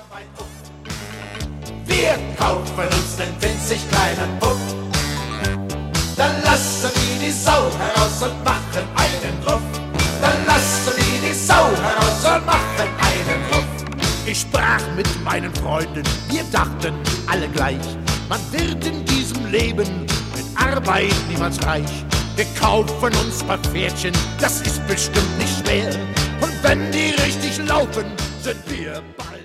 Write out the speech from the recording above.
Wir kaufen uns den winzig kleinen Puff. Dann lassen wir die Sau heraus und machen einen Ruff. Dann lassen wir die Sau heraus und machen einen Ruff. Ich sprach mit meinen Freunden, wir dachten alle gleich, man wird in diesem Leben mit Arbeit niemals reich. Wir kaufen uns paar Pferdchen, das ist bestimmt nicht schwer. Und wenn die richtig laufen, sind wir bald